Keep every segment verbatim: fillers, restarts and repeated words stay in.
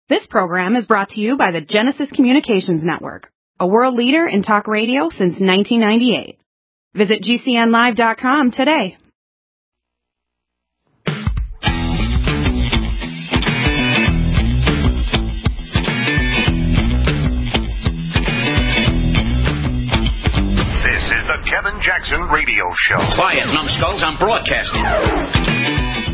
This program is brought to you by the Genesis Communications Network, a world leader in talk radio since nineteen ninety-eight. Visit G C N live dot com today. This is the Kevin Jackson Radio Show. Quiet, numbskulls, I'm broadcasting.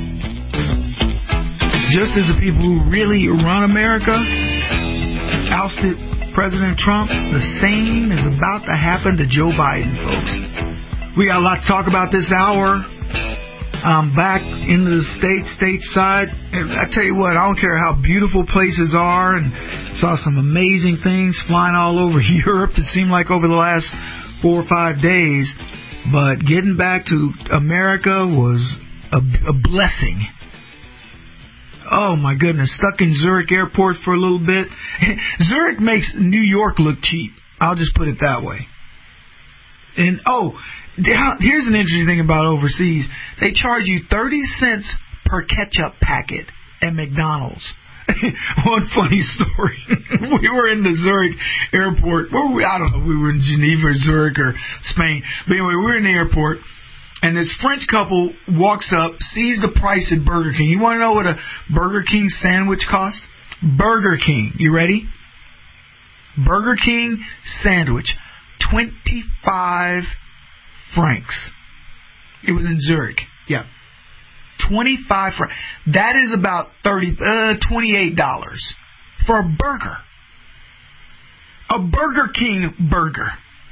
Just as the people who really run America ousted President Trump, the same is about to happen to Joe Biden, folks. We got a lot to talk about this hour. I'm back into the state, stateside. And I tell you what, I don't care how beautiful places are, and saw some amazing things flying all over Europe, it seemed like, over the last four or five days. But getting back to America was a, a blessing. Oh, my goodness. Stuck in Zurich Airport for a little bit. Zurich makes New York look cheap. I'll just put it that way. And, oh, here's an interesting thing about overseas. They charge you thirty cents per ketchup packet at McDonald's. One funny story. We were in the Zurich Airport. Where were we? I don't know. We were in Geneva or Zurich or Spain. But anyway, we were in the airport. And this French couple walks up, sees the price at Burger King. You want to know what a Burger King sandwich costs? Burger King. You ready? Burger King sandwich. twenty-five francs. It was in Zurich. Yeah. twenty-five francs. That is about thirty, uh, twenty-eight dollars for a burger. A Burger King burger.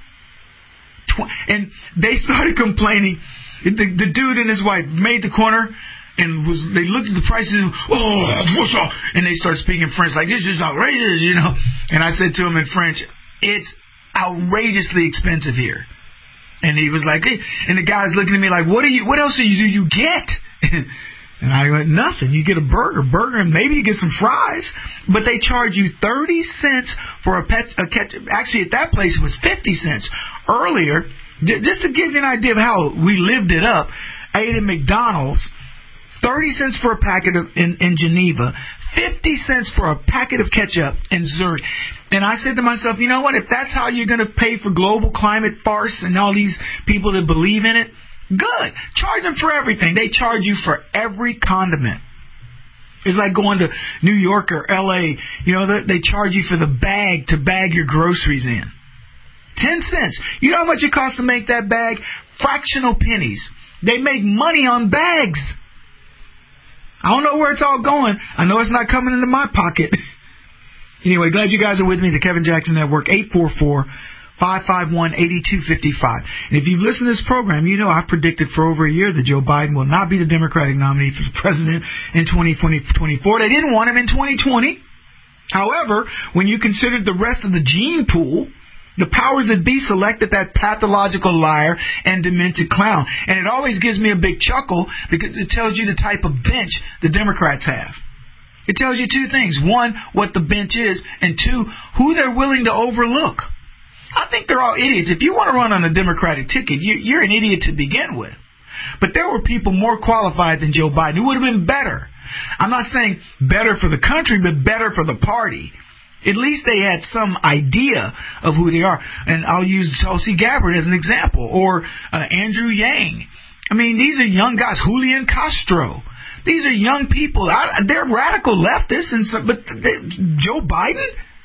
And they started complaining. The, the dude and his wife made the corner and was. They looked at the prices. And, oh, what's up? And they started speaking French like, this is outrageous, you know. And I said to him in French, it's outrageously expensive here. And he was like, hey. And the guy's looking at me like, what do you? What else do you do you get? And I went, nothing. You get a burger, burger, and maybe you get some fries. But they charge you thirty cents for a, pet, a ketchup. Actually, at that place, it was fifty cents. Earlier, just to give you an idea of how we lived it up, I ate at McDonald's, thirty cents for a packet of, in, in Geneva, fifty cents for a packet of ketchup in Zurich. And I said to myself, you know what? If that's how you're going to pay for global climate farce and all these people that believe in it, good. Charge them for everything. They charge you for every condiment. It's like going to New York or L A. You know, they, they charge you for the bag to bag your groceries in. Ten cents. You know how much it costs to make that bag? Fractional pennies. They make money on bags. I don't know where it's all going. I know it's not coming into my pocket. Anyway, glad you guys are with me. The Kevin Jackson Network, eight four four, five five one, eight two five five. And if you've listened to this program, you know I've predicted for over a year that Joe Biden will not be the Democratic nominee for president in twenty twenty-four. They didn't want him in twenty twenty. However, when you considered the rest of the gene pool, the powers that be selected that pathological liar and demented clown. And it always gives me a big chuckle because it tells you the type of bench the Democrats have. It tells you two things. One, what the bench is, and two, who they're willing to overlook. I think they're all idiots. If you want to run on a Democratic ticket, you, you're an idiot to begin with. But there were people more qualified than Joe Biden who would have been better. I'm not saying better for the country, but better for the party. At least they had some idea of who they are. And I'll use Tulsi Gabbard as an example, or uh, Andrew Yang. I mean, these are young guys. Julian Castro. These are young people. I, they're radical leftists, and so, but they, Joe Biden?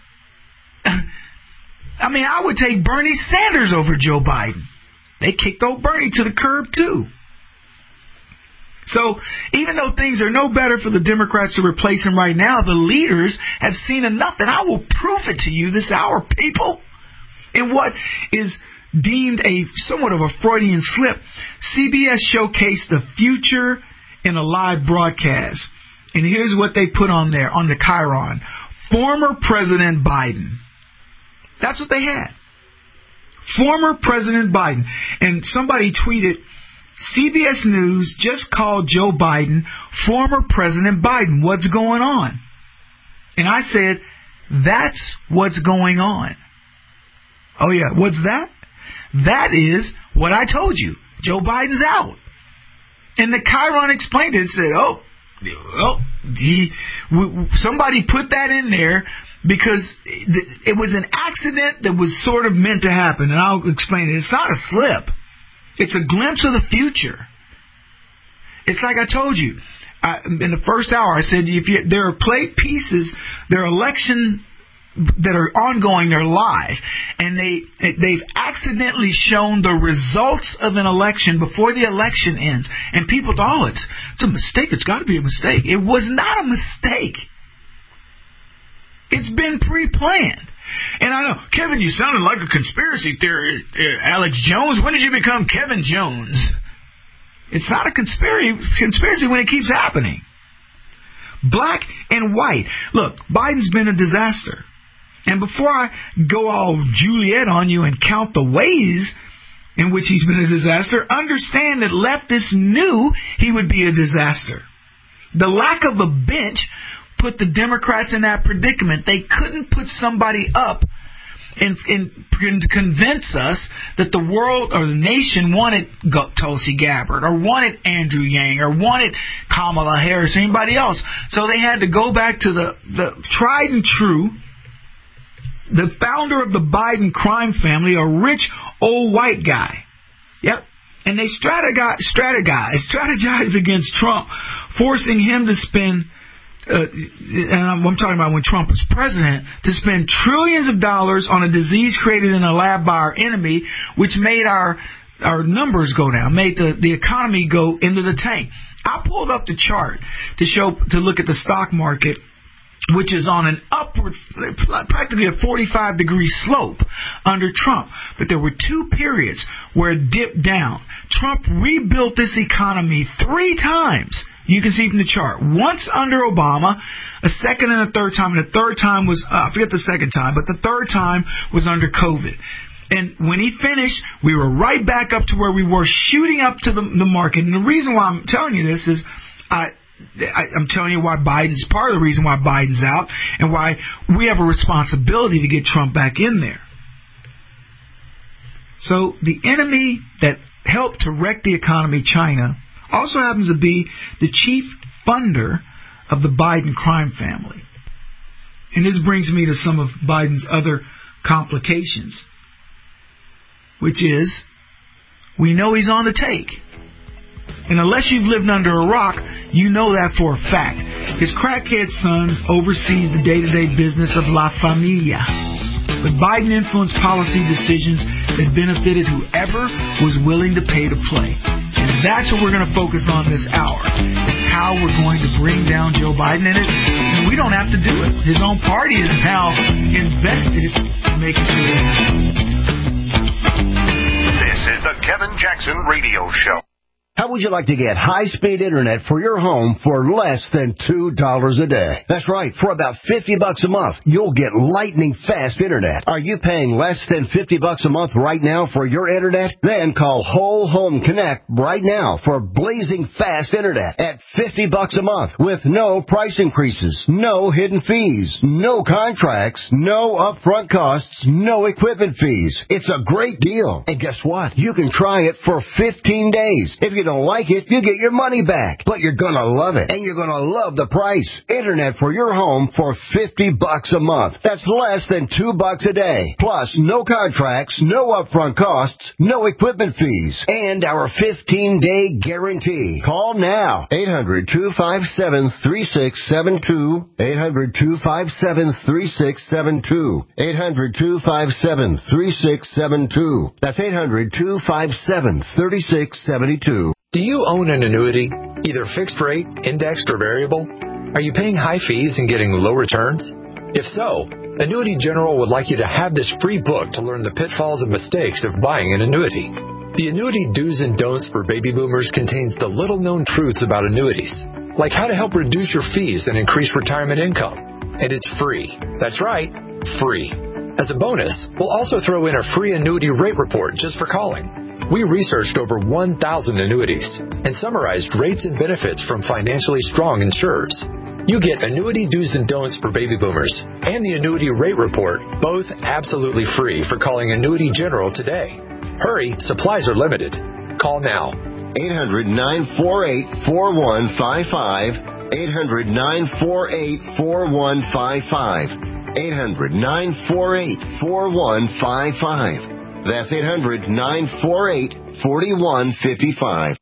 I mean, I would take Bernie Sanders over Joe Biden. They kicked old Bernie to the curb, too. So even though things are no better for the Democrats to replace him right now, the leaders have seen enough, and I will prove it to you this hour, people. In what is deemed a somewhat of a Freudian slip, C B S showcased the future in a live broadcast. And here's what they put on there, on the Chiron. Former President Biden. That's what they had. Former President Biden. And somebody tweeted, C B S News just called Joe Biden former President Biden. What's going on? And I said, that's what's going on. Oh, yeah. What's that? That is what I told you. Joe Biden's out. And the Chiron explained it and said, oh, oh he, w- somebody put that in there because it was an accident that was sort of meant to happen, and I'll explain it. It's not a slip. It's a glimpse of the future. It's like I told you I, in the first hour. I said if you, there are plate pieces, there are election that are ongoing, they're live, and they they've accidentally shown the results of an election before the election ends, and people thought, oh, it's it's a mistake. It's got to be a mistake. It was not a mistake. It's been pre-planned. And I know, Kevin, you sounded like a conspiracy theorist, uh, Alex Jones. When did you become Kevin Jones? It's not a conspiracy conspiracy when it keeps happening. Black and white. Look, Biden's been a disaster. And before I go all Juliet on you and count the ways in which he's been a disaster, understand that leftists knew he would be a disaster. The lack of a bench put the Democrats in that predicament. They couldn't put somebody up and, and convince us that the world or the nation wanted Tulsi Gabbard or wanted Andrew Yang or wanted Kamala Harris or anybody else. So they had to go back to the, the tried and true, the founder of the Biden crime family, a rich old white guy. Yep. And they strategized, strategized, strategized against Trump, forcing him to spend, uh, and I'm, I'm talking about when Trump was president, to spend trillions of dollars on a disease created in a lab by our enemy, which made our our numbers go down, made the, the economy go into the tank. I pulled up the chart to show, to look at the stock market, which is on an upward, practically a forty-five degree slope under Trump. But there were two periods where it dipped down. Trump rebuilt this economy three times. You can see from the chart. Once under Obama, a second and a third time, and the third time was, uh, I forget the second time, but the third time was under COVID. And when he finished, we were right back up to where we were, shooting up to the, the market. And the reason why I'm telling you this is, I... I, I'm telling you why Biden's part of the reason why Biden's out and why we have a responsibility to get Trump back in there. So the enemy that helped to wreck the economy, China, also happens to be the chief funder of the Biden crime family. And this brings me to some of Biden's other complications, which is we know he's on the take. And unless you've lived under a rock, you know that for a fact. His crackhead son oversees the day-to-day business of La Familia. But Biden influenced policy decisions that benefited whoever was willing to pay to play. And that's what we're going to focus on this hour, is how we're going to bring down Joe Biden. And it, we don't have to do it. His own party is now invested in making sure it happens. This is the Kevin Jackson Radio Show. How would you like to get high-speed internet for your home for less than two dollars a day? That's right. For about fifty bucks a month, you'll get lightning-fast internet. Are you paying less than fifty bucks a month right now for your internet? Then call Whole Home Connect right now for blazing fast internet at fifty bucks a month with no price increases, no hidden fees, no contracts, no upfront costs, no equipment fees. It's a great deal. And guess what? You can try it for fifteen days. If you don't like it, you get your money back. But you're going to love it. And you're going to love the price. Internet for your home for fifty bucks a month. That's less than two bucks a day. Plus, no contracts, no upfront costs, no equipment fees, and our fifteen day guarantee. Call now. eight hundred, two five seven, three six seven two. eight hundred, two five seven, three six seven two. eight hundred, two five seven, three six seven two. That's eight hundred, two five seven, three six seven two. Do you own an annuity, either fixed rate, indexed, or variable? Are you paying high fees and getting low returns? If so, Annuity General would like you to have this free book to learn the pitfalls and mistakes of buying an annuity. The Annuity Do's and Don'ts for Baby Boomers contains the little-known truths about annuities, like how to help reduce your fees and increase retirement income. And it's free. That's right, free. As a bonus, we'll also throw in a free annuity rate report just for calling. We researched over one thousand annuities and summarized rates and benefits from financially strong insurers. You get Annuity Do's and Don'ts for Baby Boomers and the Annuity Rate Report, both absolutely free for calling Annuity General today. Hurry, supplies are limited. Call now. eight hundred, nine four eight, four one five five. eight hundred, nine four eight, four one five five. eight hundred, nine four eight, four one five five. That's eight hundred, nine four eight, four one five five.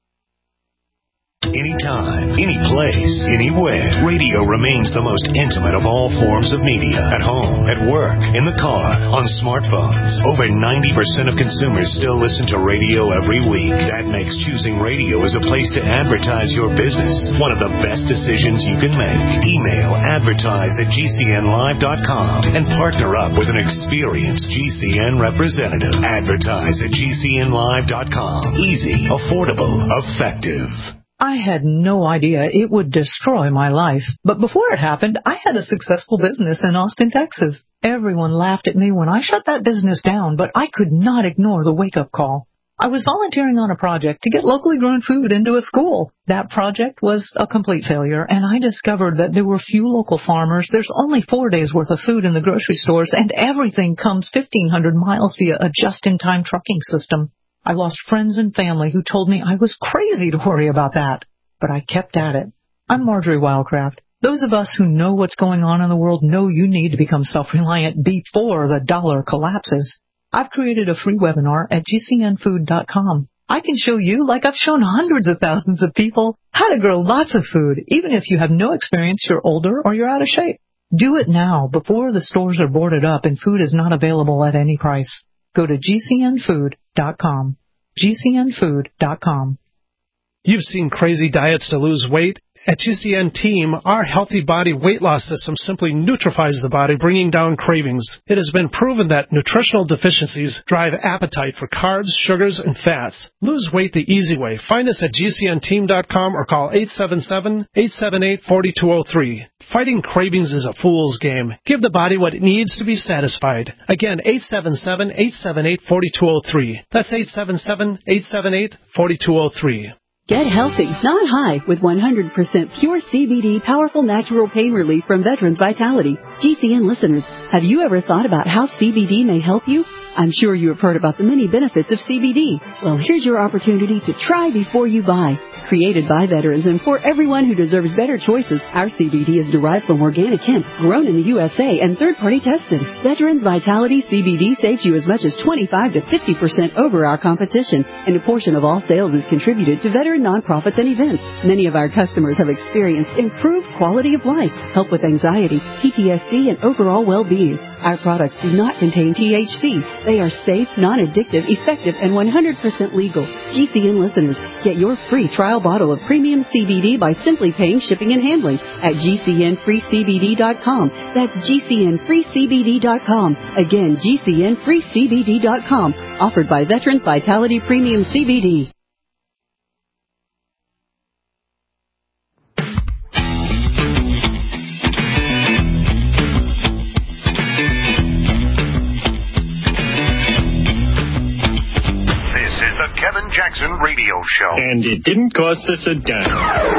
Anytime, any place, anywhere. Radio remains the most intimate of all forms of media. At home, at work, in the car, on smartphones. Over ninety percent of consumers still listen to radio every week. That makes choosing radio as a place to advertise your business one of the best decisions you can make. Email advertise at G C N live dot com and partner up with an experienced G C N representative. Advertise at G C N live dot com. Easy, affordable, effective. I had no idea it would destroy my life. But before it happened, I had a successful business in Austin, Texas. Everyone laughed at me when I shut that business down, but I could not ignore the wake-up call. I was volunteering on a project to get locally grown food into a school. That project was a complete failure, and I discovered that there were few local farmers. There's only four days' worth of food in the grocery stores, and everything comes fifteen hundred miles via a just-in-time trucking system. I lost friends and family who told me I was crazy to worry about that. But I kept at it. I'm Marjorie Wildcraft. Those of us who know what's going on in the world know you need to become self-reliant before the dollar collapses. I've created a free webinar at G C N food dot com. I can show you, like I've shown hundreds of thousands of people, how to grow lots of food, even if you have no experience, you're older, or you're out of shape. Do it now, before the stores are boarded up and food is not available at any price. Go to G C N food dot com. G C N food dot com. You've seen crazy diets to lose weight. At G C N Team, our healthy body weight loss system simply neutralizes the body, bringing down cravings. It has been proven that nutritional deficiencies drive appetite for carbs, sugars, and fats. Lose weight the easy way. Find us at G C N team dot com or call eight seven seven, eight seven eight, four two zero three. Fighting cravings is a fool's game. Give the body what it needs to be satisfied. Again, eight seven seven, eight seven eight, four two zero three. That's eight seven seven, eight seven eight, four two zero three. Get healthy, not high, with one hundred percent pure C B D powerful natural pain relief from Veterans Vitality. G C N listeners, have you ever thought about how C B D may help you? I'm sure you have heard about the many benefits of C B D. Well, here's your opportunity to try before you buy. Created by veterans and for everyone who deserves better choices, our C B D is derived from organic hemp, grown in the U S A and third-party tested. Veterans Vitality C B D saves you as much as twenty-five to fifty percent over our competition, and a portion of all sales is contributed to veteran nonprofits and events. Many of our customers have experienced improved quality of life, help with anxiety, P T S D, and overall well-being. Our products do not contain T H C. They are safe, non-addictive, effective, and one hundred percent legal. G C N listeners, get your free trial bottle of premium C B D by simply paying shipping and handling at G C N free C B D dot com. That's G C N free C B D dot com. Again, G C N free C B D dot com. Offered by Veterans Vitality Premium C B D. Kevin Jackson Radio Show. And it didn't cost us a dime.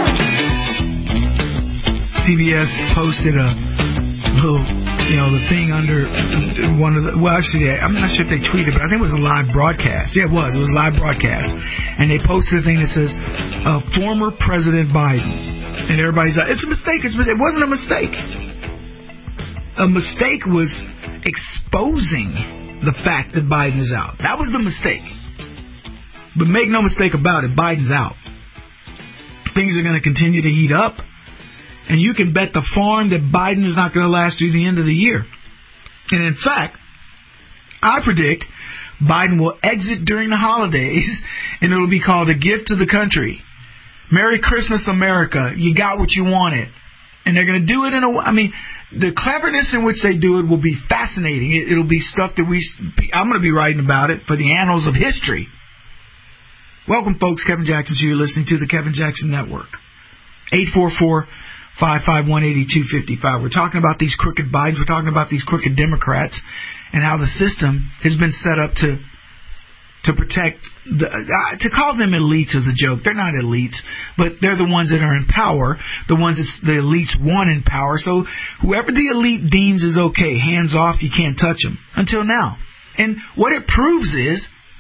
C B S posted a little, you know, the thing under one of the, well, actually, I'm not sure if they tweeted, but I think it was a live broadcast. Yeah, it was. It was a live broadcast. And they posted a thing that says, uh, former President Biden. And everybody's like, it's a mistake. It's a mistake. It wasn't a mistake. A mistake was exposing the fact that Biden is out. That was the mistake. But make no mistake about it, Biden's out. Things are going to continue to heat up. And you can bet the farm that Biden is not going to last through the end of the year. And in fact, I predict Biden will exit during the holidays, and it'll be called a gift to the country. Merry Christmas, America. You got what you wanted. And they're going to do it in a, I mean, the cleverness in which they do it will be fascinating. It, it'll be stuff that we, I'm going to be writing about it for the annals of history. Welcome, folks. Kevin Jackson, so you're listening to the Kevin Jackson Network. eight four four, five five one, eight two five five. We're talking about these crooked Bidens. We're talking about these crooked Democrats and how the system has been set up to to protect, the, uh, to call them elites is a joke. They're not elites, but they're the ones that are in power, the ones that the elites want in power. So whoever the elite deems is okay, hands off, you can't touch them, until now. And what it proves is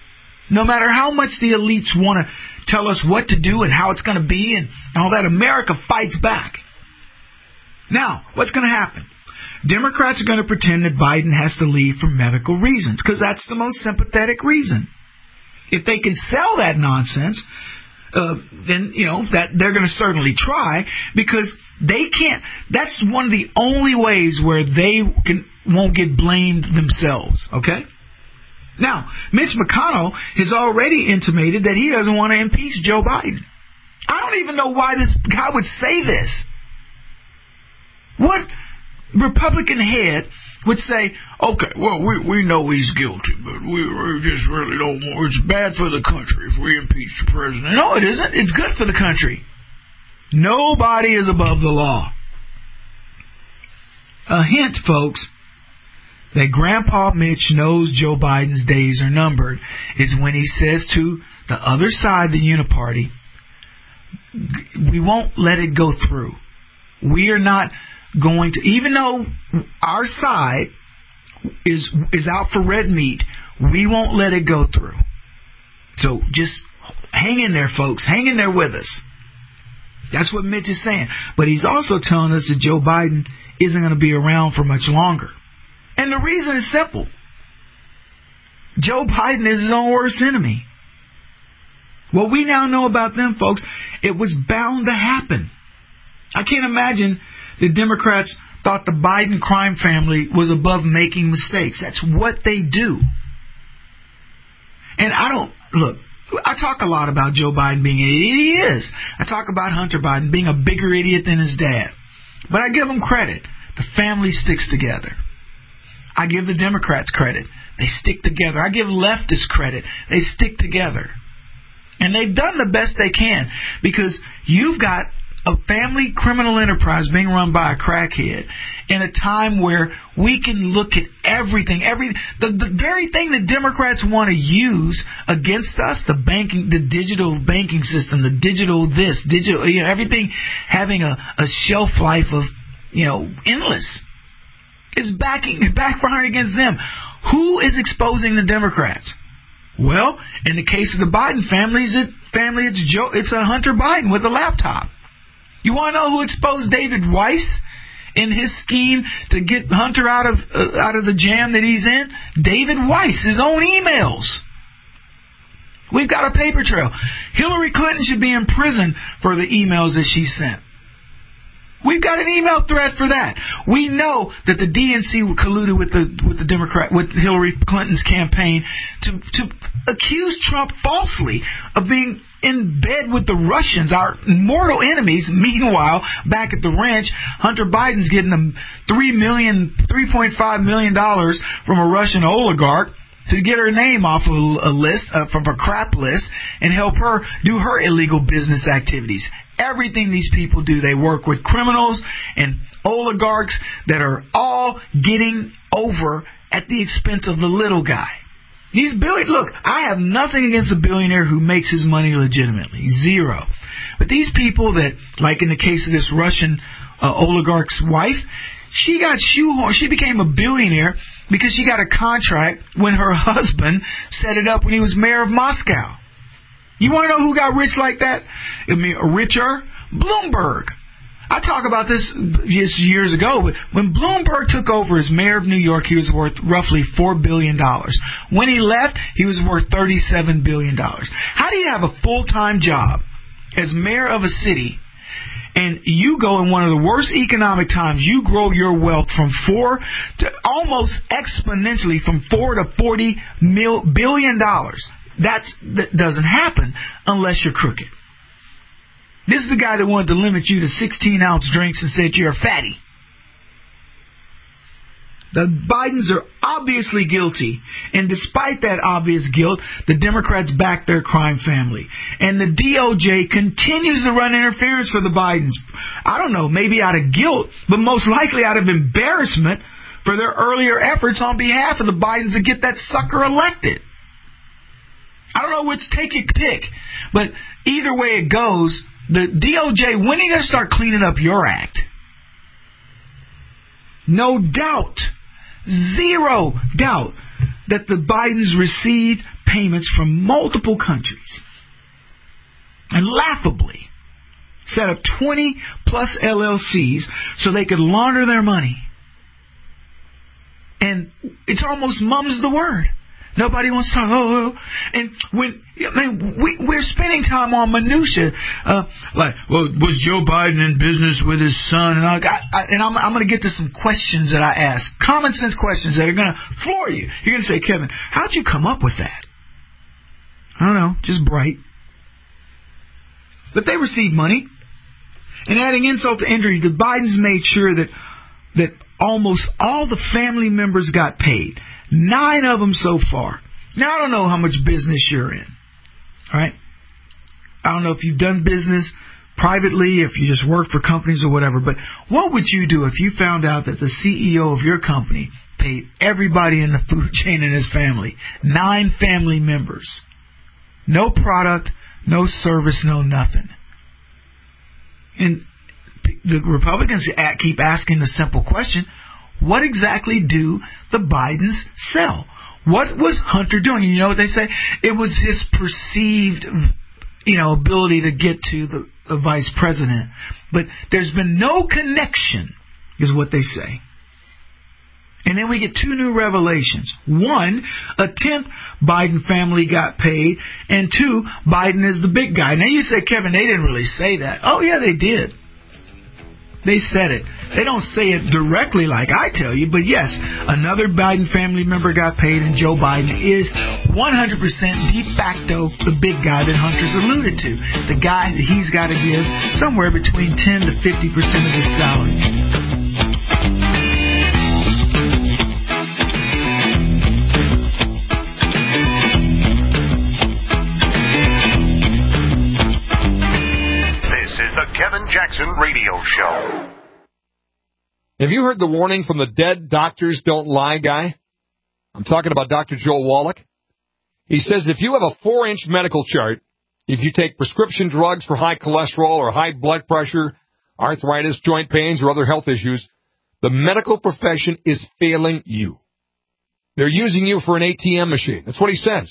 No matter how much the elites want to tell us what to do and how it's going to be and all that, America fights back. Now, what's going to happen? Democrats are going to pretend that Biden has to leave for medical reasons, because that's the most sympathetic reason. If they can sell that nonsense, uh, then, you know, that they're going to certainly try, because they can't. That's one of the only ways where they can won't get blamed themselves, okay? Now, Mitch McConnell has already intimated that he doesn't want to impeach Joe Biden. I don't even know why this guy would say this. What Republican head would say, okay, well, we we know he's guilty, but we, we just really don't want, it's bad for the country if we impeach the president. No, it isn't. It's good for the country. Nobody is above the law. A hint, folks, that Grandpa Mitch knows Joe Biden's days are numbered is when he says to the other side, the Uniparty, we won't let it go through. We are not going to, even though our side is is out for red meat, we won't let it go through. So just hang in there, folks. Hang in there with us. That's what Mitch is saying. But he's also telling us that Joe Biden isn't going to be around for much longer. And the reason is simple. Joe Biden is his own worst enemy. What we now know about them, folks, it was bound to happen. I can't imagine the Democrats thought the Biden crime family was above making mistakes. That's what they do. And I don't, look, I talk a lot about Joe Biden being an idiot. He is. I talk about Hunter Biden being a bigger idiot than his dad. But I give him credit. The family sticks together. I give the Democrats credit. They stick together. I give leftists credit. They stick together. And they've done the best they can, because you've got a family criminal enterprise being run by a crackhead in a time where we can look at everything, every the, the very thing that Democrats want to use against us, the banking, the digital banking system, the digital this, digital, you know, everything having a, a shelf life of, you know, endless, is backing, backfiring against them. Who is exposing the Democrats? Well, in the case of the Biden family, it family, it's Joe, it's a Hunter Biden with a laptop. You want to know who exposed David Weiss in his scheme to get Hunter out of uh, out of the jam that he's in? David Weiss, his own emails. We've got a paper trail. Hillary Clinton should be in prison for the emails that she sent. We've got an email thread for that. We know that the D N C colluded with the with the Democrat with Hillary Clinton's campaign to to accuse Trump falsely of being in bed with the Russians, our mortal enemies. Meanwhile, back at the ranch, Hunter Biden's getting them three million, three point five million dollars from a Russian oligarch to get her name off of a list, uh, from a crap list, and help her do her illegal business activities. Everything these people do, they work with criminals and oligarchs that are all getting over at the expense of the little guy. These billion, look, I have nothing against a billionaire who makes his money legitimately. Zero. But these people that, like in the case of this Russian uh, oligarch's wife, she got shoehorned. She became a billionaire because she got a contract when her husband set it up when he was mayor of Moscow. You want to know who got rich like that? I mean, richer? Bloomberg. I talked about this just years ago, but when Bloomberg took over as mayor of New York, he was worth roughly four billion dollars. When he left, he was worth thirty-seven billion dollars. How do you have a full-time job as mayor of a city, and you go in one of the worst economic times, you grow your wealth from four to almost exponentially from four to forty mil, billion dollars? That's, that doesn't happen unless you're crooked. This is the guy that wanted to limit you to sixteen-ounce drinks and said you're a fatty. The Bidens are obviously guilty, and despite that obvious guilt, the Democrats back their crime family. And the D O J continues to run interference for the Bidens. I don't know, maybe out of guilt, but most likely out of embarrassment for their earlier efforts on behalf of the Bidens to get that sucker elected. I don't know which, take your pick, but either way it goes, the D O J, when are you going to start cleaning up your act? No doubt, zero doubt, that the Bidens received payments from multiple countries. And laughably set up twenty plus L L Cs so they could launder their money. And it's almost mum's the word. Nobody wants to talk. Oh, oh. And when I mean, we, we're spending time on minutia, uh, like, well, was Joe Biden in business with his son? And, I, I, and I'm, I'm going to get to some questions that I ask, common sense questions that are going to floor you. You're going to say, Kevin, how'd you come up with that? I don't know, just bright. But they received money. And adding insult to injury, the Bidens made sure that that almost all the family members got paid. Nine of them so far. Now, I don't know how much business you're in. All right? I don't know if you've done business privately, if you just work for companies or whatever, but what would you do if you found out that the C E O of your company paid everybody in the food chain in his family, nine family members, no product, no service, no nothing? And the Republicans keep asking the simple question, what exactly do the Bidens sell? What was Hunter doing? You know what they say? It was his perceived, you know, ability to get to the, the vice president. But there's been no connection, is what they say. And then we get two new revelations. One, a tenth Biden family got paid, and two, Biden is the big guy. Now you say, Kevin, they didn't really say that. Oh, yeah, they did. They said it. They don't say it directly like I tell you, but yes, another Biden family member got paid, and Joe Biden is one hundred percent de facto the big guy that Hunter's alluded to. The guy that he's got to give somewhere between ten to fifty percent of his salary. Kevin Jackson Radio Show. Have you heard the warning from the dead doctors don't lie guy? I'm talking about Doctor Joel Wallach. He says if you have a four-inch medical chart, if you take prescription drugs for high cholesterol or high blood pressure, arthritis, joint pains, or other health issues, the medical profession is failing you. They're using you for an A T M machine. That's what he says.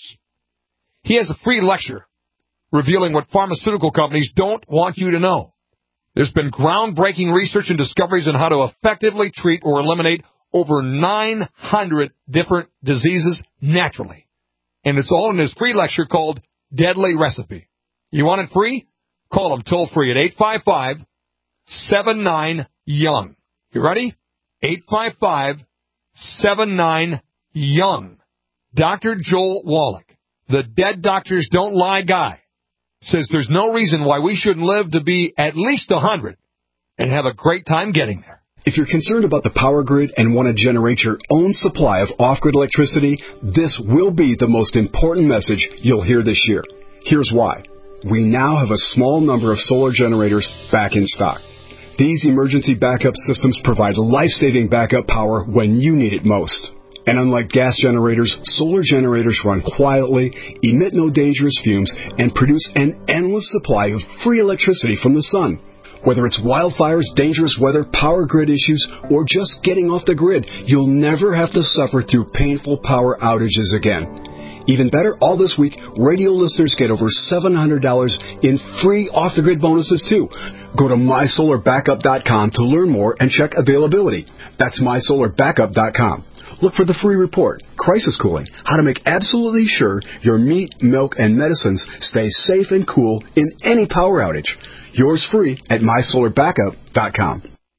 He has a free lecture revealing what pharmaceutical companies don't want you to know. There's been groundbreaking research and discoveries on how to effectively treat or eliminate over nine hundred different diseases naturally. And it's all in his free lecture called Deadly Recipe. You want it free? Call him toll free at eight five five, seven nine, young. You ready? eight five five, seven nine, young. Doctor Joel Wallach, the dead doctors don't lie guy, says there's no reason why we shouldn't live to be at least one hundred and have a great time getting there. If you're concerned about the power grid and want to generate your own supply of off-grid electricity, this will be the most important message you'll hear this year. Here's why. We now have a small number of solar generators back in stock. These emergency backup systems provide life-saving backup power when you need it most. And unlike gas generators, solar generators run quietly, emit no dangerous fumes, and produce an endless supply of free electricity from the sun. Whether it's wildfires, dangerous weather, power grid issues, or just getting off the grid, you'll never have to suffer through painful power outages again. Even better, all this week, radio listeners get over seven hundred dollars in free off-the-grid bonuses, too. Go to my solar backup dot com to learn more and check availability. That's my solar backup dot com. Look for the free report, Crisis Cooling, how to make absolutely sure your meat, milk, and medicines stay safe and cool in any power outage. Yours free at my solar backup dot com.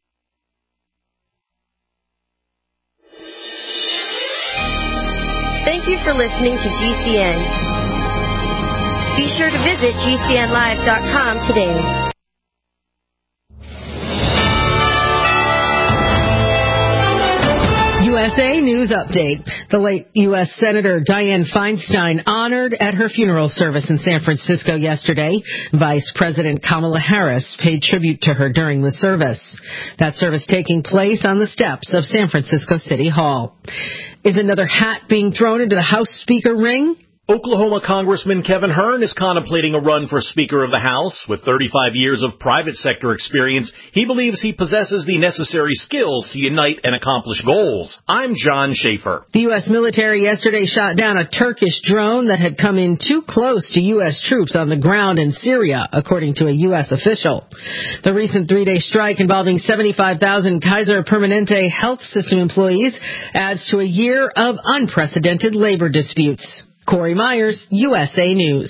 Thank you for listening to G C N. Be sure to visit G C N live dot com today. U S A News Update. The late U S Senator Dianne Feinstein honored at her funeral service in San Francisco yesterday. Vice President Kamala Harris paid tribute to her during the service. That service taking place on the steps of San Francisco City Hall. Is another hat being thrown into the House Speaker ring? Oklahoma Congressman Kevin Hern is contemplating a run for Speaker of the House. With thirty-five years of private sector experience, he believes he possesses the necessary skills to unite and accomplish goals. I'm John Schaefer. The U S military yesterday shot down a Turkish drone that had come in too close to U S troops on the ground in Syria, according to a U S official. The recent three-day strike involving seventy-five thousand Kaiser Permanente health system employees adds to a year of unprecedented labor disputes. Corey Myers, U S A News.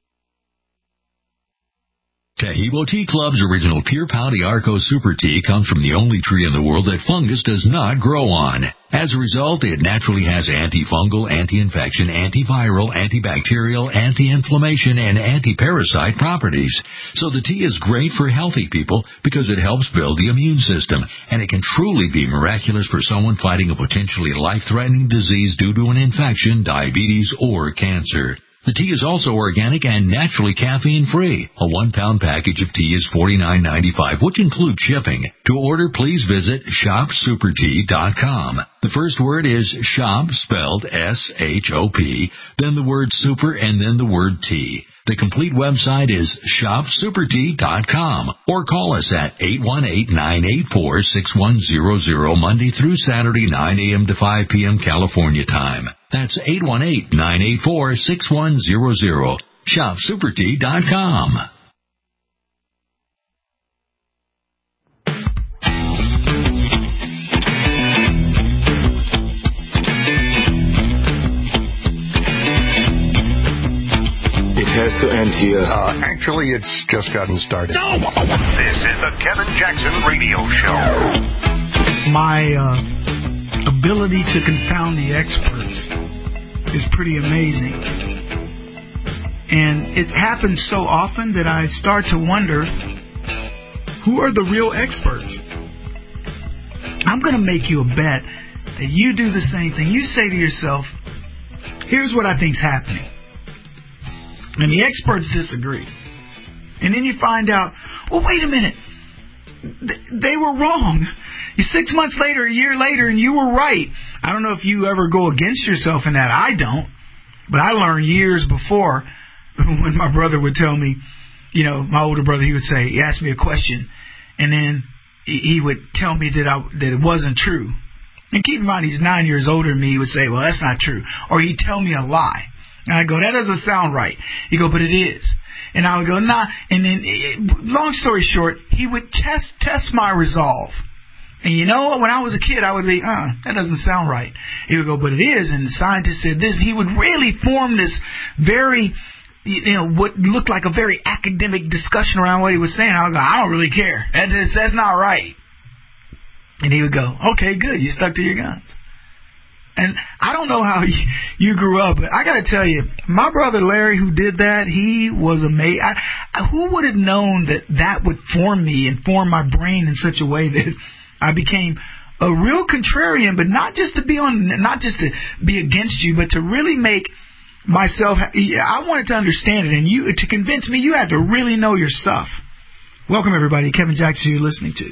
Tahibo Tea Club's original Pure Pouty Arco Super Tea comes from the only tree in the world that fungus does not grow on. As a result, it naturally has antifungal, anti-infection, antiviral, antibacterial, anti-inflammation, and anti-parasite properties. So the tea is great for healthy people because it helps build the immune system, and it can truly be miraculous for someone fighting a potentially life-threatening disease due to an infection, diabetes, or cancer. The tea is also organic and naturally caffeine-free. A one-pound package of tea is forty-nine ninety-five, which includes shipping. To order, please visit shop super tea dot com. The first word is shop, spelled S H O P, then the word super, and then the word tea. The complete website is shop super tea dot com, or call us at eight one eight, nine eight four, six one zero zero Monday through Saturday, nine a.m. to five p.m. California time. That's eight one eight, nine eight four, six one zero zero. shop super tea dot com. It has to end here. Uh, actually, it's just gotten started. No! This is the Kevin Jackson Radio Show. My uh, ability to confound the experts is pretty amazing. And it happens so often that I start to wonder, who are the real experts? I'm going to make you a bet that you do the same thing. You say to yourself, here's what I think's happening. And the experts disagree. And then you find out, well, wait a minute. They were wrong. Six months later, a year later, and you were right. I don't know if you ever go against yourself in that. I don't. But I learned years before when my brother would tell me, you know, my older brother, he would say, he asked me a question, and then he would tell me that I, that it wasn't true. And keep in mind, he's nine years older than me. He would say, well, that's not true. Or he'd tell me a lie. And I go, that doesn't sound right. He'd go, but it is. And I would go, nah. And then, long story short, he would test test my resolve. And you know, when I was a kid, I would be, uh, that doesn't sound right. He would go, but it is. And the scientist said this. He would really form this very, you know, what looked like a very academic discussion around what he was saying. I would go, I don't really care. That's, that's not right. And he would go, okay, good. You stuck to your guns. And I don't know how you, you grew up, but I got to tell you, my brother Larry, who did that, he was amazing. I, I, who would have known that that would form me and form my brain in such a way that I became a real contrarian, but not just to be on, not just to be against you, but to really make myself. I wanted to understand it, and you to convince me, you had to really know your stuff. Welcome everybody, Kevin Jackson, you're listening to.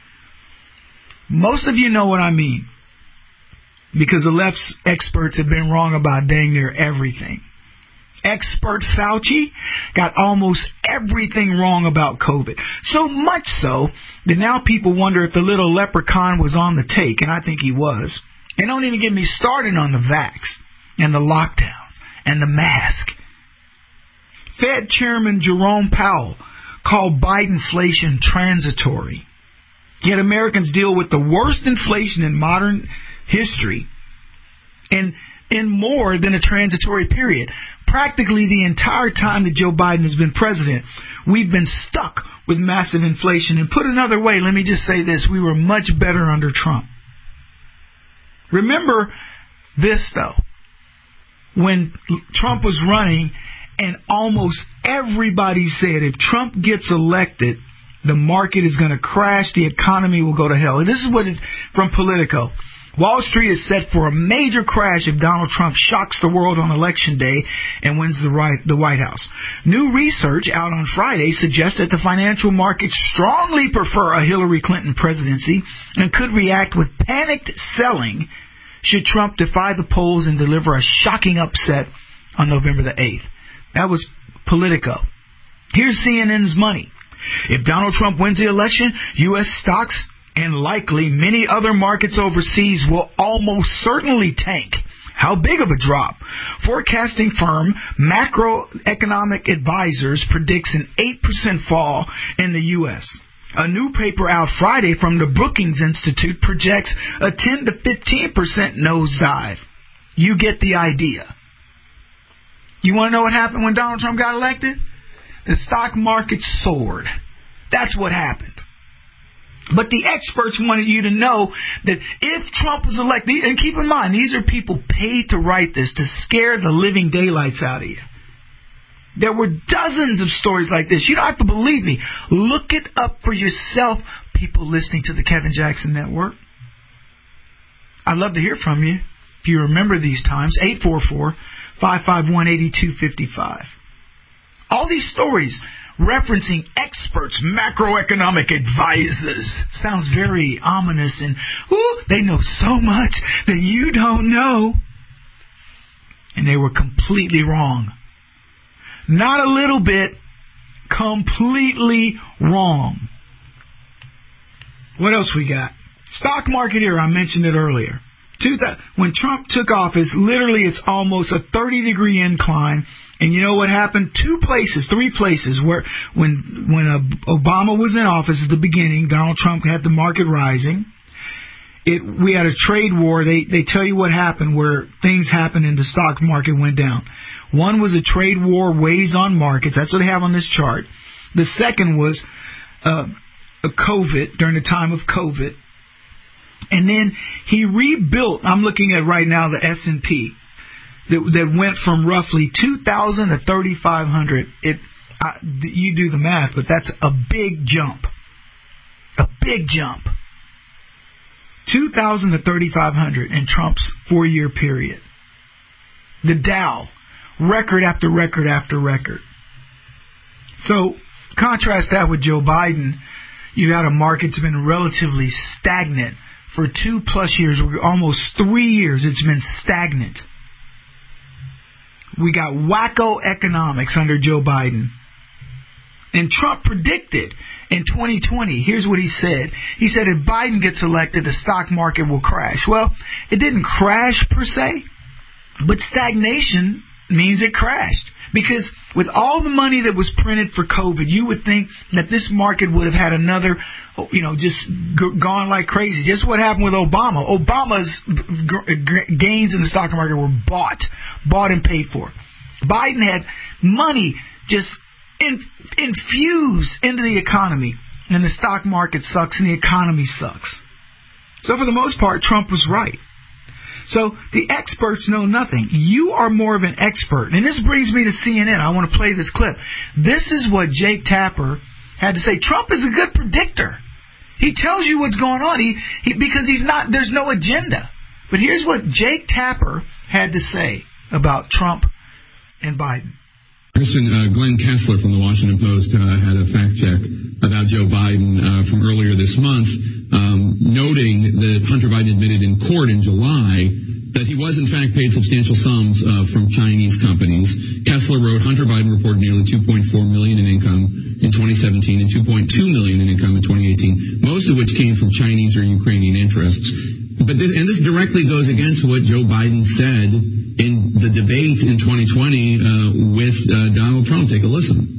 Most of you know what I mean. Because the left's experts have been wrong about dang near everything. Expert Fauci got almost everything wrong about COVID. So much so that now people wonder if the little leprechaun was on the take, and I think he was. And don't even get me started on the vax and the lockdowns and the mask. Fed Chairman Jerome Powell called Bidenflation transitory. Yet Americans deal with the worst inflation in modern history and in more than a transitory period. Practically the entire time that Joe Biden has been president, we've been stuck with massive inflation. And put another way, let me just say this, we were much better under Trump. Remember this, though. When Trump was running and almost everybody said if Trump gets elected, the market is going to crash, the economy will go to hell. And this is what it, from Politico. Wall Street is set for a major crash if Donald Trump shocks the world on Election Day and wins the, right, the White House. New research out on Friday suggests that the financial markets strongly prefer a Hillary Clinton presidency and could react with panicked selling should Trump defy the polls and deliver a shocking upset on November the eighth. That was Politico. Here's C N N's money. If Donald Trump wins the election, U S stocks and likely many other markets overseas will almost certainly tank. How big of a drop? Forecasting firm Macroeconomic Advisors predicts an eight percent fall in the U S. A new paper out Friday from the Brookings Institute projects a ten to fifteen percent nosedive. You get the idea. You want to know what happened when Donald Trump got elected? The stock market soared. That's what happened. But the experts wanted you to know that if Trump was elected, and keep in mind, these are people paid to write this, to scare the living daylights out of you. There were dozens of stories like this. You don't have to believe me. Look it up for yourself, people listening to the Kevin Jackson Network. I'd love to hear from you. If you remember these times, eight four four, five five one, eight two five five. All these stories referencing experts, macroeconomic advisors. Sounds very ominous and, ooh, they know so much that you don't know. And they were completely wrong. Not a little bit, completely wrong. What else we got? Stock market here, I mentioned it earlier. When Trump took office, literally it's almost a thirty degree incline. And you know what happened? Two places, three places where when when uh, Obama was in office at the beginning, Donald Trump had the market rising. It we had a trade war. They they tell you what happened where things happened and the stock market went down. One was a trade war weighs on markets. That's what they have on this chart. The second was uh, a COVID during the time of COVID. And then he rebuilt, I'm looking at right now the S and P, that, that went from roughly two thousand to thirty-five hundred. It, I, you do the math, but that's a big jump. A big jump. two thousand to thirty-five hundred in Trump's four-year period. The Dow, record after record after record. So, contrast that with Joe Biden. You got a market that's been relatively stagnant for two plus years, almost three years. It's been stagnant. We got wacko economics under Joe Biden. And Trump predicted in twenty twenty, here's what he said. He said if Biden gets elected, the stock market will crash. Well, it didn't crash per se, but stagnation means it crashed. Because with all the money that was printed for COVID, you would think that this market would have had another, you know, just g- gone like crazy. Just what happened with Obama. Obama's g- g- gains in the stock market were bought, bought and paid for. Biden had money just in, infused into the economy, and the stock market sucks and the economy sucks. So for the most part, Trump was right. So the experts know nothing. You are more of an expert. And this brings me to C N N. I want to play this clip. This is what Jake Tapper had to say. Trump is a good predictor. He tells you what's going on. He, he because he's not, there's no agenda. But here's what Jake Tapper had to say about Trump and Biden. Kristen, uh, Glenn Kessler from the Washington Post uh, had a fact check about Joe Biden uh, from earlier this month, um, noting that Hunter Biden admitted in court in July that he was in fact paid substantial sums uh, from Chinese companies. Kessler wrote Hunter Biden reported nearly two point four million dollars in income in twenty seventeen and two point two million dollars in income in twenty eighteen, most of which came from Chinese or Ukrainian interests. But this, and this directly goes against what Joe Biden said in the debate in twenty twenty uh, with uh, Donald Trump. Take a listen.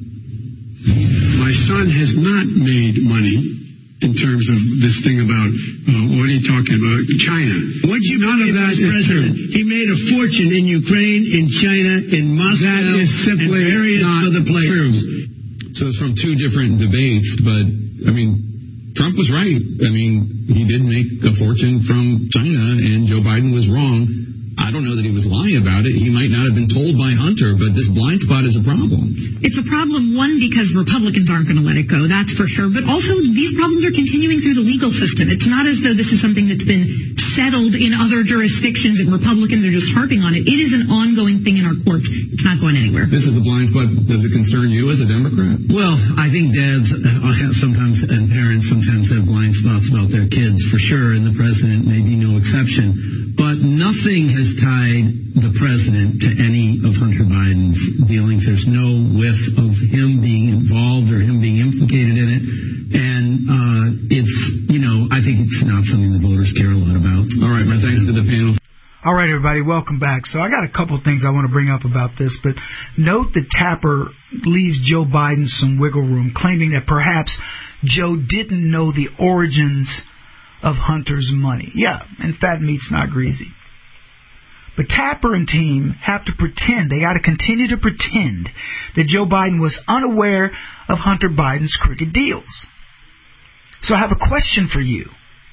My son has not made money in terms of this thing about, uh, what are you talking about, China. What you None of that is true. He made a fortune in Ukraine, in China, in Moscow, that is simply and various not other places. True. So it's from two different debates, but, I mean, Trump was right. I mean, he did make a fortune from China, and Joe Biden was wrong. I don't know that he was lying about it. He might not have been told by Hunter, but this blind spot is a problem. It's a problem, one, because Republicans aren't going to let it go, that's for sure. But also, these problems are continuing through the legal system. It's not as though this is something that's been settled in other jurisdictions and Republicans are just harping on it. It is an ongoing thing in our courts. It's not going anywhere. This is a blind spot. Does it concern you as a Democrat? Well, I think dads uh, sometimes and parents sometimes have blind spots about their kids, for sure, and the president may be no exception. But nothing has tied the president to any of Hunter Biden's dealings. There's no whiff of him being involved or him being implicated in it. And uh, it's, you know, I think it's not something the voters care a lot about. All right, my thanks to the panel. All right, everybody, welcome back. So I got a couple things I want to bring up about this, but note that Tapper leaves Joe Biden some wiggle room, claiming that perhaps Joe didn't know the origins of Hunter's money. Yeah, and fat meat's not greasy. But Tapper and team have to pretend, they got to continue to pretend that Joe Biden was unaware of Hunter Biden's crooked deals. So I have a question for you.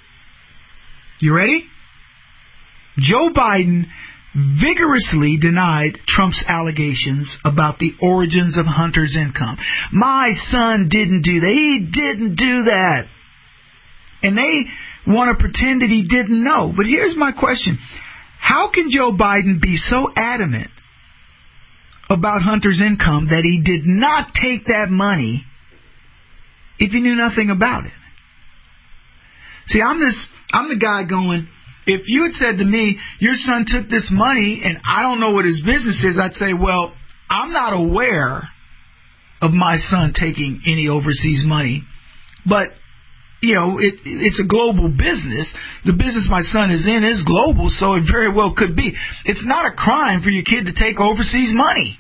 You ready? Joe Biden vigorously denied Trump's allegations about the origins of Hunter's income. My son didn't do that. He didn't do that. And they want to pretend that he didn't know. But here's my question. How can Joe Biden be so adamant about Hunter's income that he did not take that money if he knew nothing about it? See, I'm this, I'm the guy going, if you had said to me, your son took this money and I don't know what his business is, I'd say, well, I'm not aware of my son taking any overseas money. But, you know, it, it's a global business. The business my son is in is global, so it very well could be. It's not a crime for your kid to take overseas money.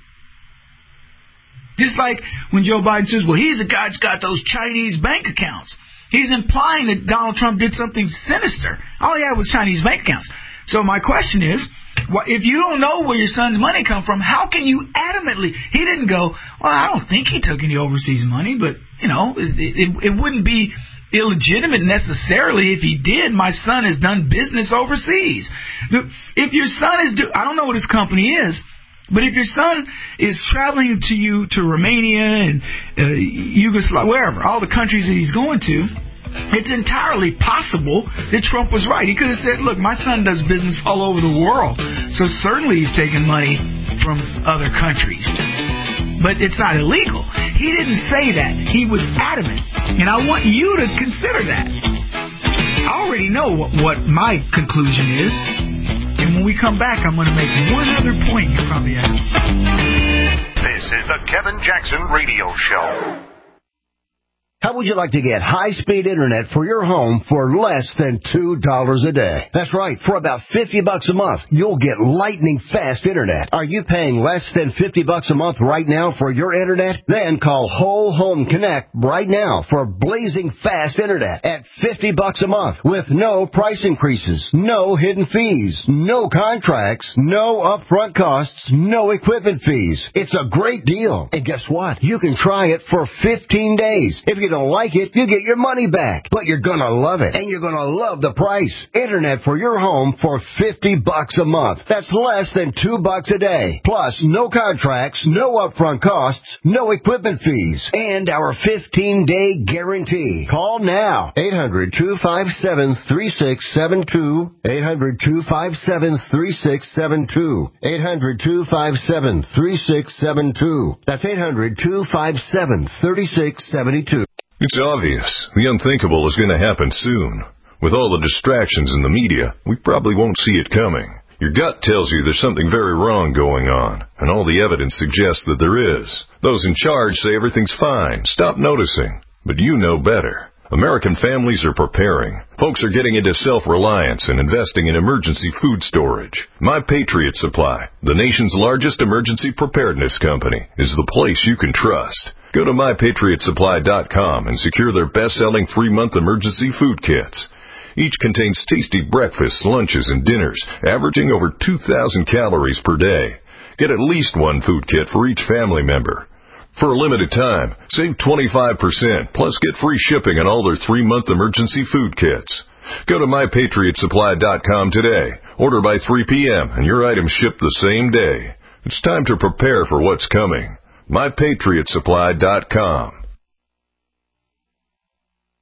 Just like when Joe Biden says, well, he's a guy that's got those Chinese bank accounts. He's implying that Donald Trump did something sinister. All he had was Chinese bank accounts. So my question is, if you don't know where your son's money come from, how can you adamantly... He didn't go, well, I don't think he took any overseas money, but, you know, it, it, it wouldn't be illegitimate necessarily if he did. My son has done business overseas. If your son is... Do, I don't know what his company is, but if your son is traveling to you to Romania and uh, Yugoslavia, wherever, all the countries that he's going to, it's entirely possible that Trump was right. He could have said, look, my son does business all over the world, so certainly he's taking money from other countries. But it's not illegal. He didn't say that. He was adamant. And I want you to consider that. I already know what, what my conclusion is. And when we come back, I'm going to make one other point you probably have. This is the Kevin Jackson Radio Show. How would you like to get high-speed internet for your home for less than two dollars a day? That's right. For about fifty bucks a month, you'll get lightning-fast internet. Are you paying less than fifty bucks a month right now for your internet? Then call Whole Home Connect right now for blazing fast internet at fifty bucks a month with no price increases, no hidden fees, no contracts, no upfront costs, no equipment fees. It's a great deal. And guess what? You can try it for fifteen days. If you don't like it, you get your money back. But you're gonna love it, and you're gonna love the price. Internet for your home for fifty bucks a month. That's less than two bucks a day. Plus, no contracts, no upfront costs, no equipment fees, and our fifteen-day guarantee. Call now. eight hundred, two five seven, three six seven two. eight hundred, two five seven, three six seven two. eight hundred, two five seven, three six seven two. That's eight hundred, two five seven, three six seven two. It's obvious. The unthinkable is going to happen soon. With all the distractions in the media, we probably won't see it coming. Your gut tells you there's something very wrong going on, and all the evidence suggests that there is. Those in charge say everything's fine. Stop noticing. But you know better. American families are preparing. Folks are getting into self-reliance and investing in emergency food storage. My Patriot Supply, the nation's largest emergency preparedness company, is the place you can trust. Go to my patriot supply dot com and secure their best-selling three-month emergency food kits. Each contains tasty breakfasts, lunches, and dinners, averaging over two thousand calories per day. Get at least one food kit for each family member. For a limited time, save twenty-five percent, plus get free shipping on all their three-month emergency food kits. Go to my patriot supply dot com today. Order by three p.m. and your items ship the same day. It's time to prepare for what's coming. my patriot supply dot com.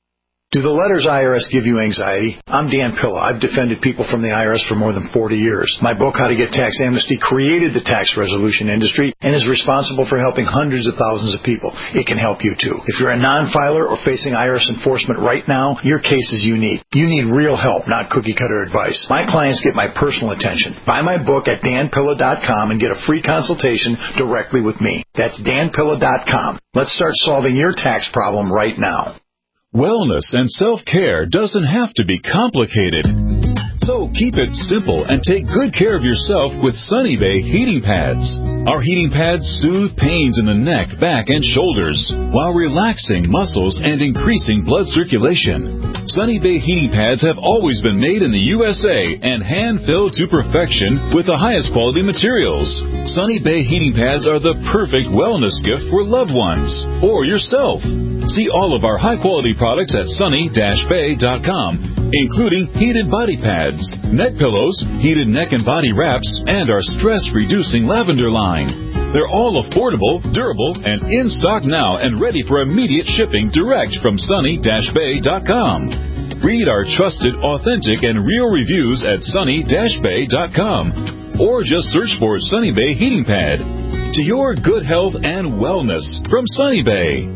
Do the letters I R S give you anxiety? I'm Dan Pilla. I've defended people from the I R S for more than forty years. My book, How to Get Tax Amnesty, created the tax resolution industry and is responsible for helping hundreds of thousands of people. It can help you, too. If you're a non-filer or facing I R S enforcement right now, your case is unique. You need real help, not cookie-cutter advice. My clients get my personal attention. Buy my book at dan pilla dot com and get a free consultation directly with me. That's dan pilla dot com. Let's start solving your tax problem right now. Wellness and self-care doesn't have to be complicated. So keep it simple and take good care of yourself with Sunny Bay heating pads. Our heating pads soothe pains in the neck, back, and shoulders while relaxing muscles and increasing blood circulation. Sunny Bay heating pads have always been made in the U S A and hand-filled to perfection with the highest quality materials. Sunny Bay heating pads are the perfect wellness gift for loved ones or yourself. See all of our high-quality products at sunny dash bay dot com, including heated body pads, neck pillows, heated neck and body wraps, and our stress-reducing lavender line. They're all affordable, durable, and in stock now and ready for immediate shipping direct from sunny dash bay dot com. Read our trusted, authentic, and real reviews at sunny dash bay dot com or just search for Sunny Bay Heating Pad. To your good health and wellness from Sunny Bay.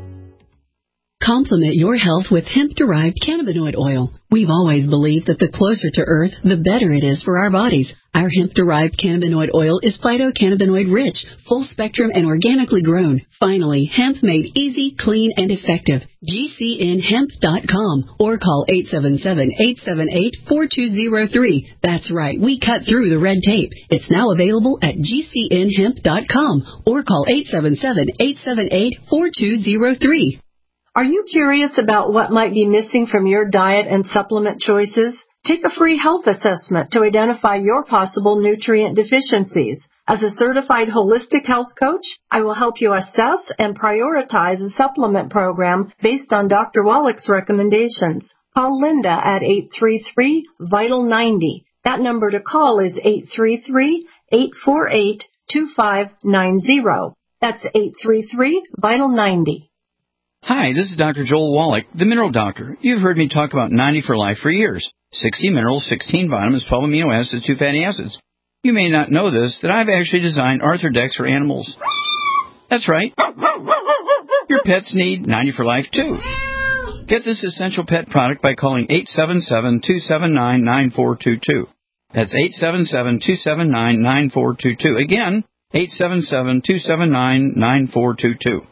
Complement your health with hemp-derived cannabinoid oil. We've always believed that the closer to Earth, the better it is for our bodies. Our hemp-derived cannabinoid oil is phytocannabinoid-rich, full-spectrum, and organically grown. Finally, hemp made easy, clean, and effective. G C N hemp dot com or call eight seven seven, eight seven eight, four two zero three. That's right, we cut through the red tape. It's now available at G C N hemp dot com or call eight seven seven, eight seven eight, four two zero three. Are you curious about what might be missing from your diet and supplement choices? Take a free health assessment to identify your possible nutrient deficiencies. As a certified holistic health coach, I will help you assess and prioritize a supplement program based on Doctor Wallach's recommendations. Call Linda at eight three three, vital ninety. That number to call is eight three three, eight four eight, two five nine zero. That's eight three three, vital ninety. Hi, this is Doctor Joel Wallach, the Mineral Doctor. You've heard me talk about ninety for Life for years. sixty minerals, sixteen vitamins, twelve amino acids, two fatty acids. You may not know this, that I've actually designed Arthrodex for animals. That's right. Your pets need ninety for Life, too. Get this essential pet product by calling eight seven seven, two seven nine, nine four two two. That's eight seven seven, two seven nine, nine four two two. Again, eight seven seven, two seven nine, nine four two two.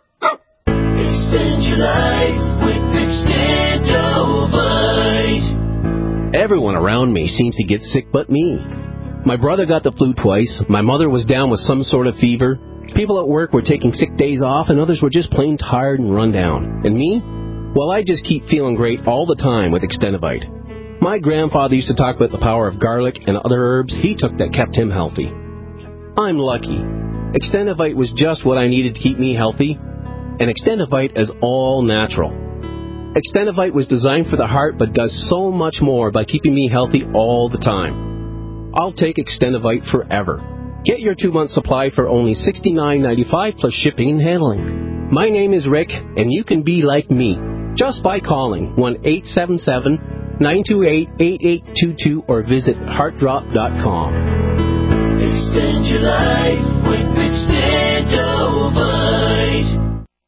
Extend your life with Extendovite. Everyone around me seems to get sick but me. My brother got the flu twice. My mother was down with some sort of fever. People at work were taking sick days off, and others were just plain tired and run down. And me? Well, I just keep feeling great all the time with Extendovite. My grandfather used to talk about the power of garlic and other herbs he took that kept him healthy. I'm lucky. Extendovite was just what I needed to keep me healthy. And Extendovite is all natural. Extendovite was designed for the heart but does so much more by keeping me healthy all the time. I'll take Extendovite forever. Get your two-month supply for only sixty-nine ninety-five plus shipping and handling. My name is Rick, and you can be like me just by calling one eight seven seven, nine two eight, eight eight two two or visit heart drop dot com. Extend your life with Extendovite.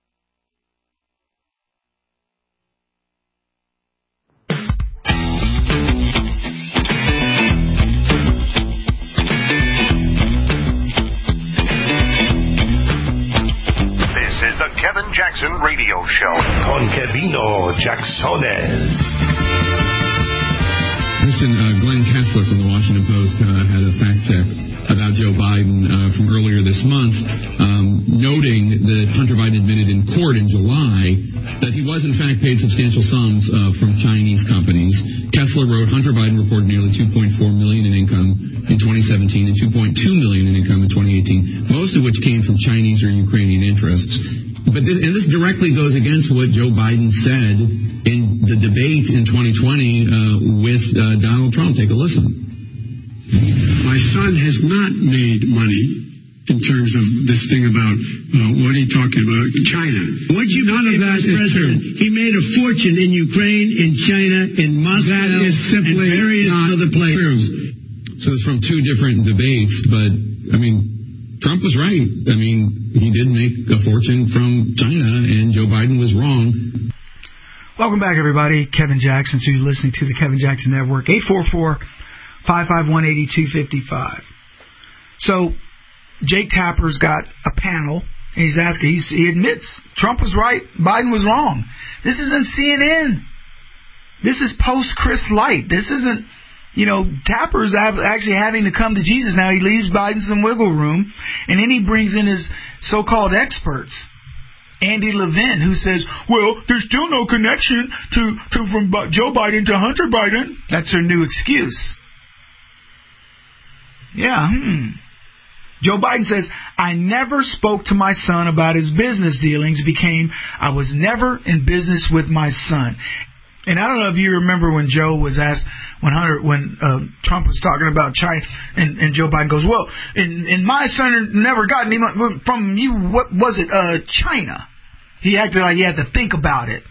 Kevin Jackson Radio Show. Con Kevino Jacksones. Christian, uh, Glenn Kessler from the Washington Post uh, had a fact check about Joe Biden uh, from earlier this month, um, noting that Hunter Biden admitted in court in July that he was in fact paid substantial sums uh, from Chinese companies. Kessler wrote, Hunter Biden reported nearly two point four million dollars in income in twenty seventeen and two point two million dollars in income in twenty eighteen, most of which came from Chinese or Ukrainian interests. But this, and this directly goes against what Joe Biden said in the debate in twenty twenty uh, with uh, Donald Trump. Take a listen. My son has not made money in terms of this thing about, uh, what are you talking about? China. What you None of that is president, true. He made a fortune in Ukraine, in China, in Moscow, that is simply and various other places. True. So it's from two different debates, but, I mean, Trump was right. I mean, he did make a fortune from China, and Joe Biden was wrong. Welcome back, everybody. Kevin Jackson, so you're listening to the Kevin Jackson Network. eight four four, five five one, eight two five five. So, Jake Tapper's got a panel, and he's asking, he's, he admits Trump was right, Biden was wrong. This isn't C N N. This is post-Chris Light. This isn't, you know, Tapper's actually having to come to Jesus now. He leaves Biden some wiggle room, and then he brings in his so-called experts. Andy Levin, who says, well, there's still no connection to, to from Joe Biden to Hunter Biden. That's their new excuse. Yeah, hmm. Joe Biden says, I never spoke to my son about his business dealings, became, I was never in business with my son. And I don't know if you remember when Joe was asked, when Hunter, when uh, Trump was talking about China, and, and Joe Biden goes, well, and, and my son never got any money from you, what was it, uh, China? He acted like he had to think about it.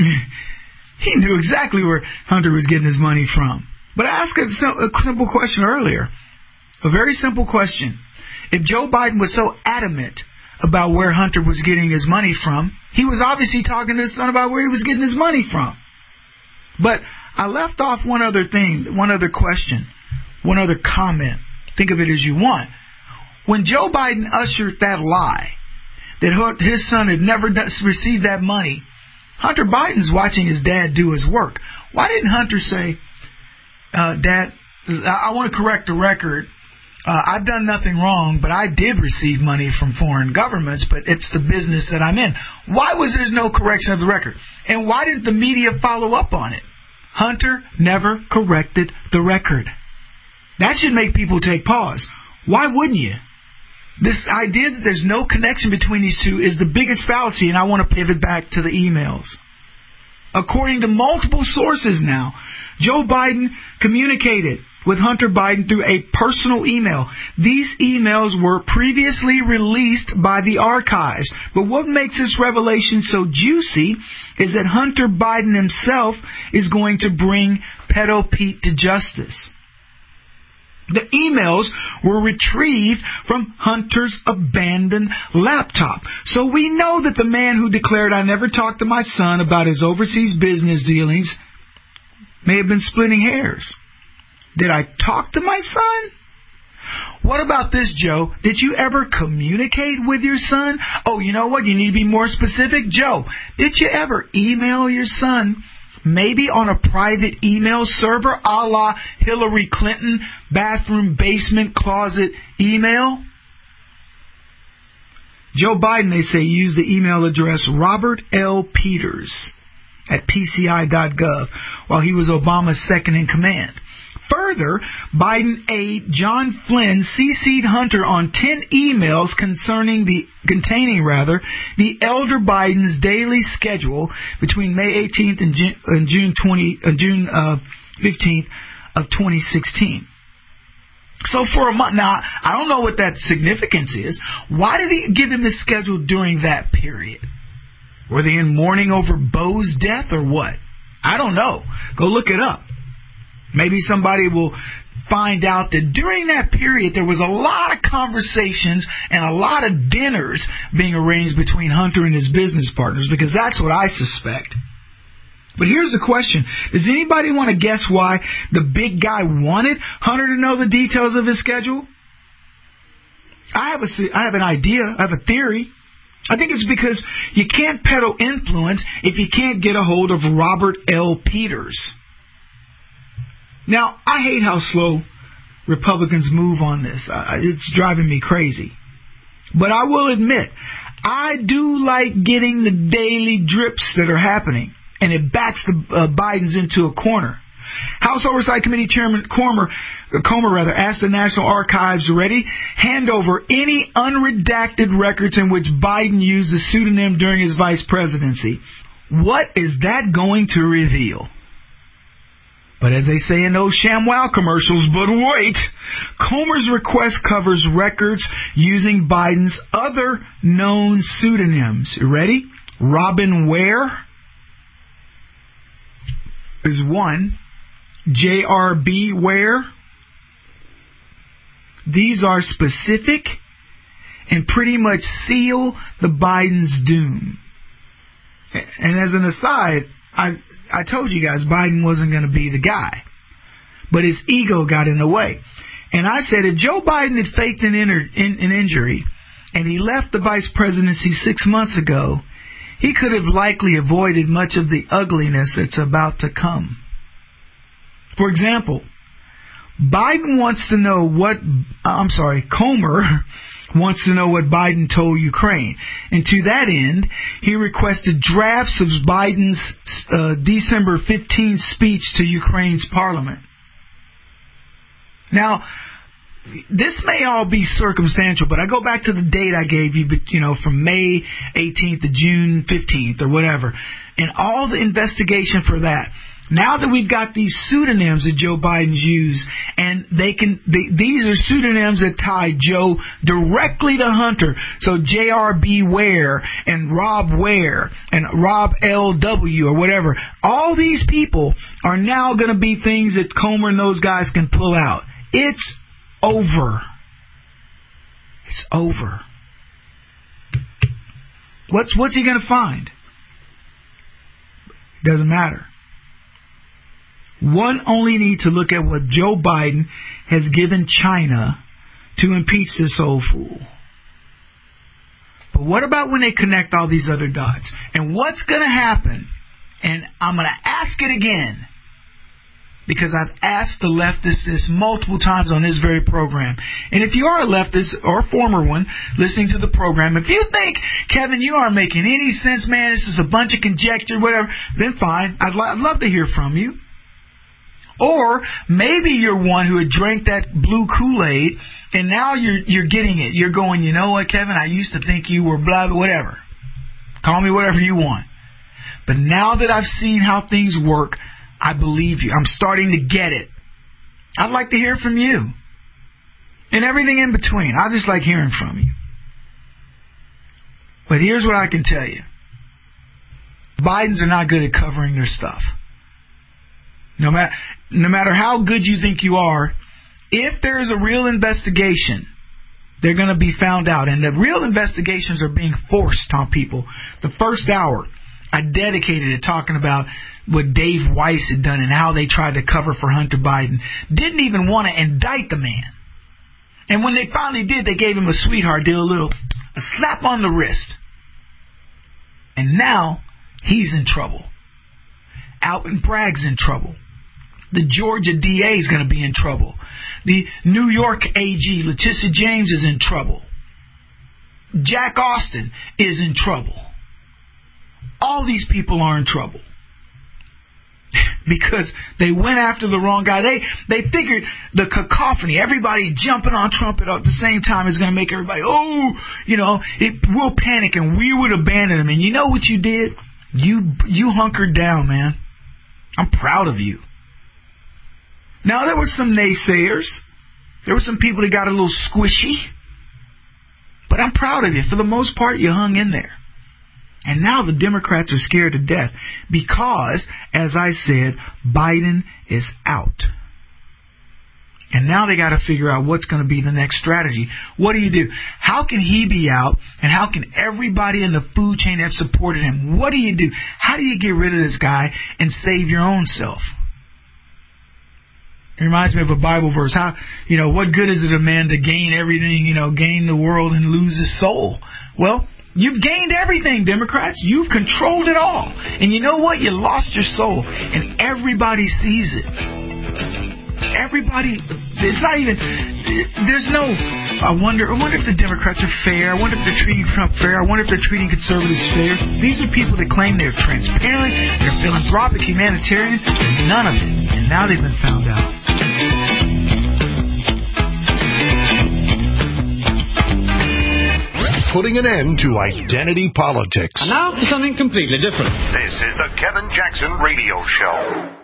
He knew exactly where Hunter was getting his money from. But I asked a, a simple question earlier, a very simple question. If Joe Biden was so adamant about where Hunter was getting his money from, he was obviously talking to his son about where he was getting his money from. But I left off one other thing, one other question, one other comment. Think of it as you want. When Joe Biden ushered that lie, that his son had never received that money, Hunter Biden's watching his dad do his work. Why didn't Hunter say, uh, Dad, I want to correct the record. Uh, I've done nothing wrong, but I did receive money from foreign governments, but it's the business that I'm in. Why was there no correction of the record? And why didn't the media follow up on it? Hunter never corrected the record. That should make people take pause. Why wouldn't you? This idea that there's no connection between these two is the biggest fallacy, and I want to pivot back to the emails. According to multiple sources now, Joe Biden communicated with Hunter Biden through a personal email. These emails were previously released by the archives. But what makes this revelation so juicy is that Hunter Biden himself is going to bring Pedo Pete to justice. The emails were retrieved from Hunter's abandoned laptop. So we know that the man who declared, I never talked to my son about his overseas business dealings, may have been splitting hairs. Did I talk to my son? What about this, Joe? Did you ever communicate with your son? Oh, you know what? You need to be more specific. Joe, did you ever email your son? Maybe on a private email server, a la Hillary Clinton, bathroom, basement, closet email? Joe Biden, they say, used the email address Robert L. Peters at P C I dot gov while he was Obama's second in command. Further, Biden aide John Flynn C C'd Hunter on ten emails concerning the containing rather the elder Biden's daily schedule between May eighteenth and June, and June twenty uh, June uh, fifteenth of twenty sixteen. So for a month now, I don't know what that significance is. Why did he give him his schedule during that period? Were they in mourning over Bo's death or what? I don't know. Go look it up. Maybe somebody will find out that during that period there was a lot of conversations and a lot of dinners being arranged between Hunter and his business partners, because that's what I suspect. But here's the question. Does anybody want to guess why the big guy wanted Hunter to know the details of his schedule? I have a, I have an idea. I have a theory. I think it's because you can't peddle influence if you can't get a hold of Robert L. Peters. Now, I hate how slow Republicans move on this. Uh, it's driving me crazy. But I will admit, I do like getting the daily drips that are happening, and it backs the uh, Bidens into a corner. House Oversight Committee Chairman Comer, Comer rather, asked the National Archives, ready, hand over any unredacted records in which Biden used the pseudonym during his vice presidency. What is that going to reveal? But as they say in those ShamWow commercials, but wait, Comer's request covers records using Biden's other known pseudonyms. You ready? Robin Ware is one. J R B Ware. These are specific and pretty much seal the Biden's doom. And as an aside, I I told you guys Biden wasn't going to be the guy. But his ego got in the way. And I said if Joe Biden had faked an, inter, in, an injury and he left the vice presidency six months ago, he could have likely avoided much of the ugliness that's about to come. For example, Biden wants to know what, I'm sorry, Comer wants to know what Biden told Ukraine. And to that end, he requested drafts of Biden's uh, December fifteenth speech to Ukraine's parliament. Now, this may all be circumstantial, but I go back to the date I gave you, you know, from May eighteenth to June fifteenth or whatever, and all the investigation for that. Now that we've got these pseudonyms that Joe Biden's used, and they can, they, these are pseudonyms that tie Joe directly to Hunter. So J R B Ware and Rob Ware and Rob L W or whatever. All these people are now going to be things that Comer and those guys can pull out. It's over. It's over. What's what's he going to find? Doesn't matter. One only need to look at what Joe Biden has given China to impeach this old fool. But what about when they connect all these other dots? And what's going to happen? And I'm going to ask it again, because I've asked the leftists this multiple times on this very program. And if you are a leftist or a former one listening to the program, if you think, Kevin, you aren't making any sense, man, this is a bunch of conjecture, whatever, then fine. I'd, lo- I'd love to hear from you. Or maybe you're one who had drank that blue Kool-Aid and now you're you're getting it. You're going, you know what, Kevin, I used to think you were blah, whatever. Call me whatever you want. But now that I've seen how things work, I believe you. I'm starting to get it. I'd like to hear from you. And everything in between. I just like hearing from you. But here's what I can tell you. Bidens are not good at covering their stuff. No matter, no matter how good you think you are, if there is a real investigation, they're going to be found out. And the real investigations are being forced on people. The first hour, I dedicated it talking about what Dave Weiss had done and how they tried to cover for Hunter Biden. Didn't even want to indict the man. And when they finally did, they gave him a sweetheart deal, a little, a slap on the wrist. And now he's in trouble. Alvin Bragg's in trouble. The Georgia D A is going to be in trouble. The New York A G, Letitia James, is in trouble. Jack Austin is in trouble. All these people are in trouble. Because they went after the wrong guy. They they figured the cacophony, everybody jumping on Trump at the same time is going to make everybody, oh, you know, it, we'll panic and we would abandon him. And you know what you did? You you hunkered down, man. I'm proud of you. Now, there were some naysayers. There were some people that got a little squishy. But I'm proud of you. For the most part, you hung in there. And now the Democrats are scared to death because, as I said, Biden is out. And now they got to figure out what's going to be the next strategy. What do you do? How can he be out? And how can everybody in the food chain have supported him? What do you do? How do you get rid of this guy and save your own self? It reminds me of a Bible verse. How, you know, what good is it a man to gain everything, you know, gain the world and lose his soul? Well, you've gained everything, Democrats. You've controlled it all. And you know what? You lost your soul. And everybody sees it. Everybody, it's not even, there's no, I wonder, I wonder if the Democrats are fair. I wonder if they're treating Trump fair. I wonder if they're treating conservatives fair. These are people that claim they're transparent, they're philanthropic, humanitarian, none of it. And now they've been found out. Putting an end to identity politics. And now for something completely different. This is the Kevin Jackson Radio Show.